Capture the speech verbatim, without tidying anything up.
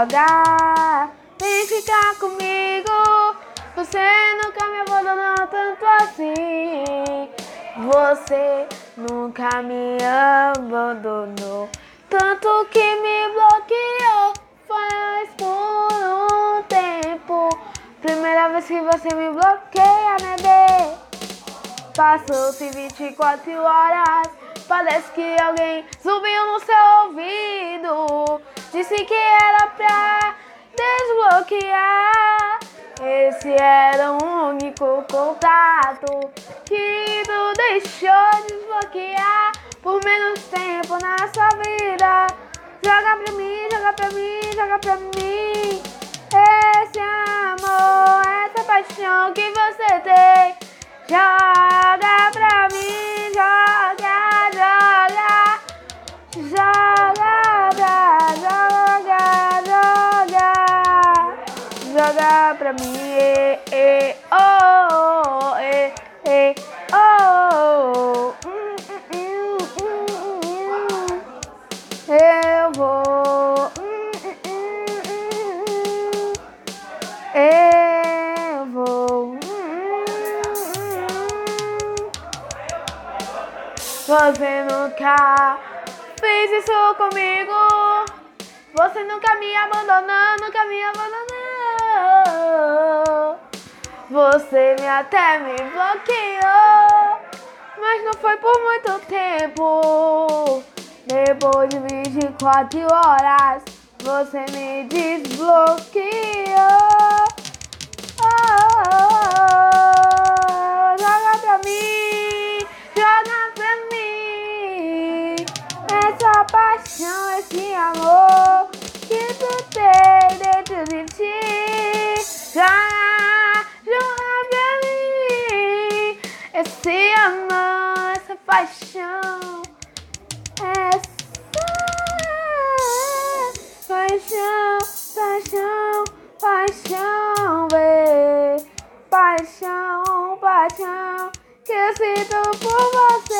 joga, vem ficar comigo. Você nunca me abandonou tanto assim. Você nunca me abandonou, tanto que me bloqueou. Faz por um tempo. Primeira vez que você me bloqueia, bebê. Passou-se vinte e quatro horas. Parece que alguém subiu no seu ouvido. Disse que era pra desbloquear. Esse era o único contato que tu deixou desbloquear por menos tempo na sua vida. Joga pra mim, joga pra mim, joga pra mim. Esse amor, essa paixão que você tem. Joga pra mim, joga, joga. Joga pra, joga, joga. Joga pra mim, e, e, oh, e, e, oh. Hum, hum, hum, hum, hum. Eu vou. Hum, hum, hum, hum. Eu vou. Hum, hum, hum. Você nunca fez isso comigo. Você nunca me abandonou, nunca me abandonou. Você me até me bloqueou, mas não foi por muito tempo. Depois de vinte e quatro horas, você me desbloqueou. Oh, oh, oh. Joga pra mim, joga pra mim. Essa paixão, esse amor que tu tem dentro de ti. Joga, joga pra mim. Esse amor, essa paixão. Essa paixão, paixão, paixão, bê. Paixão, paixão que eu sinto por você.